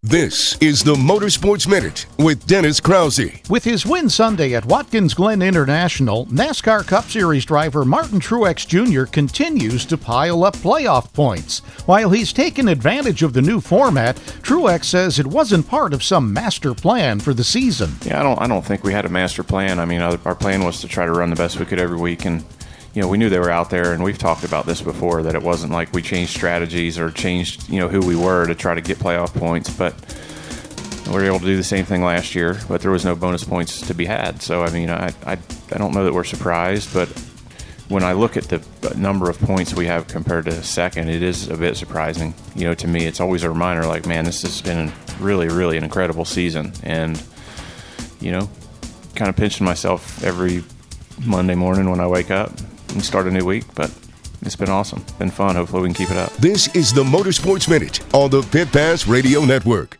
This is the Motorsports Minute with Dennis Krause. With his win Sunday at Watkins Glen International, NASCAR Cup Series driver Martin Truex Jr. continues to pile up playoff points. While he's taken advantage of the new format, Truex says it wasn't part of some master plan for the season. Yeah, I don't think we had a master plan. I mean, our plan was to try to run the best we could every week, and we knew they were out there, and we've talked about this before, that it wasn't like we changed strategies or changed, who we were to try to get playoff points, but we were able to do the same thing last year, but there was no bonus points to be had. So, I mean, I don't know that we're surprised, but when I look at the number of points we have compared to second, it is a bit surprising. To me, it's always a reminder, like, man, this has been really, really an incredible season, and, kind of pinching myself every Monday morning when I wake up and start a new week, but it's been awesome. Been fun. Hopefully we can keep it up. This is the Motorsports Minute on the Pit Pass Radio Network.